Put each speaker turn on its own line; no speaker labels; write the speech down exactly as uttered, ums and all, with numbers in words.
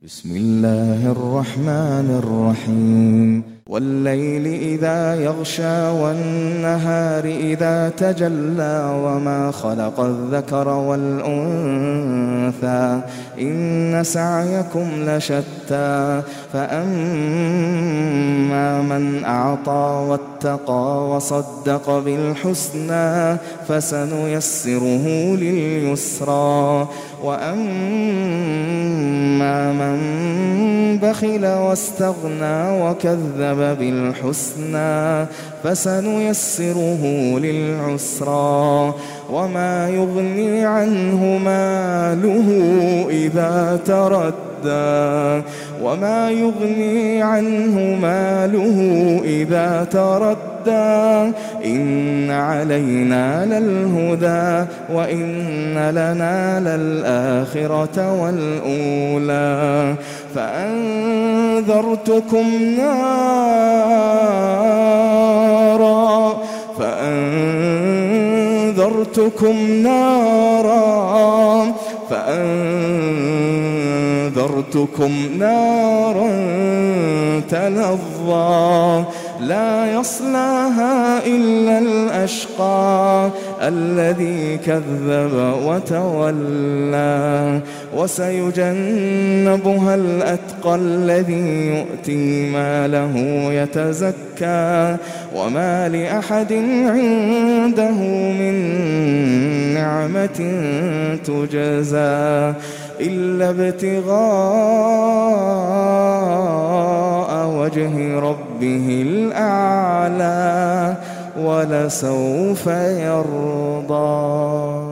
بسم الله الرحمن الرحيم والليل إذا يغشى والنهار إذا تجلى وما خلق الذكر والأنثى إن سعيكم لشتى فأما من أعطى واتقى وصدق بالحسنى فسنيسره لليسرى وأما من بخل واستغنى وكذب بالحسنى فسنيسره للعسرى وما يغني عنه ماله إذا تردى وما يغني عنه ماله إذا تردى إن علينا للهدى وإن لنا للآخرة والأولى فأنذرتكم نارا فأنذرتكم نارا فأنذرتكم نارا تلظى لا يصلاها إلا الأشقى الذي كذب وتولى وسيجنبها الأتقى الذي يؤتي ماله يتزكى وما لأحد عنده من نعمة تجزى إلا ابتغاء وجه ربه الأعلى ولسوف يرضى.